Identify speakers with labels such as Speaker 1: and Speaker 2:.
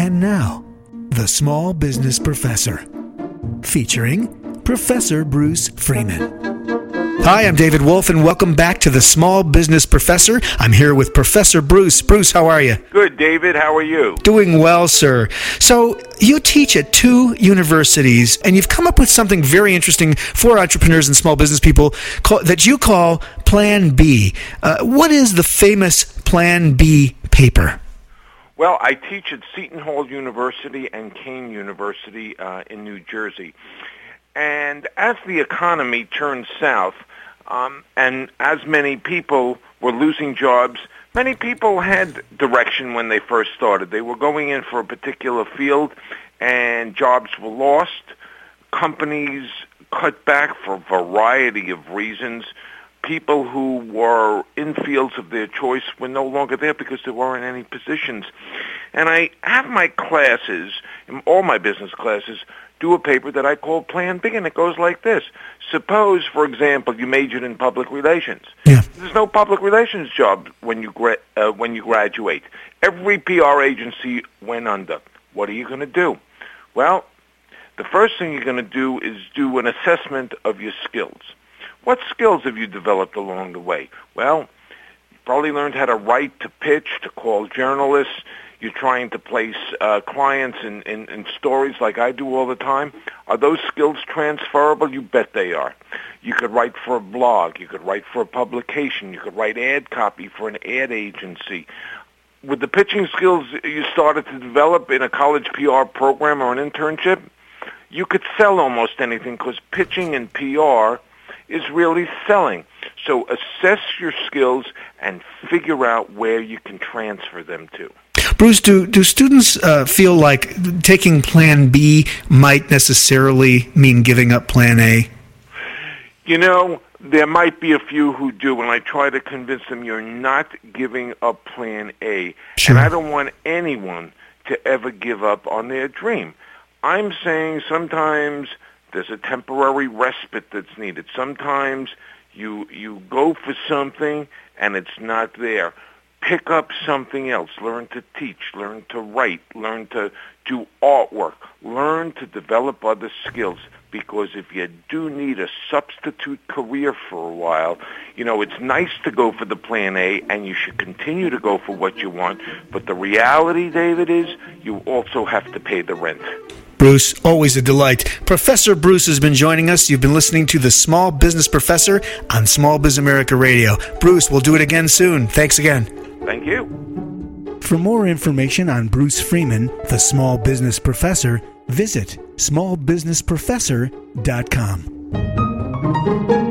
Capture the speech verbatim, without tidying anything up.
Speaker 1: And now, The Small Business Professor, featuring Professor Bruce Freeman. Hi, I'm David Wolf, and welcome back to The Small Business Professor. I'm here with Professor Bruce. Bruce, how are you?
Speaker 2: Good, David. How are you?
Speaker 1: Doing well, sir. So, you teach at two universities, and you've come up with something very interesting for entrepreneurs and small business people call, that you call Plan B. Uh, what is the famous Plan B paper?
Speaker 2: Well, I teach at Seton Hall University and Kean University uh, in New Jersey. And as the economy turned south, um, and as many people were losing jobs, many people had direction when they first started. They were going in for a particular field, and jobs were lost. Companies cut back for a variety of reasons. People who were in fields of their choice were no longer there because there weren't any positions. And I have my classes, all my business classes, do a paper that I call Plan B, and it goes like this. Suppose, for example, you majored in public relations.
Speaker 1: Yeah.
Speaker 2: There's no public relations job when you gra- uh, when you graduate. Every P R agency went under. What are you going to do? Well, the first thing you're going to do is do an assessment of your skills. What skills have you developed along the way? Well, you probably learned how to write, to pitch, to call journalists. You're trying to place uh, clients in, in, in stories like I do all the time. Are those skills transferable? You bet they are. You could write for a blog. You could write for a publication. You could write ad copy for an ad agency. With the pitching skills you started to develop in a college P R program or an internship, you could sell almost anything because pitching and P R is really selling. So assess your skills and figure out where you can transfer them to.
Speaker 1: Bruce, do, do students uh, feel like taking Plan B might necessarily mean giving up Plan A?
Speaker 2: You know, there might be a few who do, and I try to convince them you're not giving up Plan A.
Speaker 1: Sure.
Speaker 2: And I don't want anyone to ever give up on their dream. I'm saying sometimes there's a temporary respite that's needed. Sometimes you you go for something and it's not there. Pick up something else. Learn to teach. Learn to write. Learn to do artwork. Learn to develop other skills. Because if you do need a substitute career for a while, you know, it's nice to go for the Plan A, and you should continue to go for what you want. But the reality, David, is you also have to pay the rent.
Speaker 1: Bruce, always a delight. Professor Bruce has been joining us. You've been listening to The Small Business Professor on Small Biz America Radio. Bruce, we'll do it again soon. Thanks again.
Speaker 2: Thank you.
Speaker 1: For more information on Bruce Freeman, the Small Business Professor, visit small business professor dot com.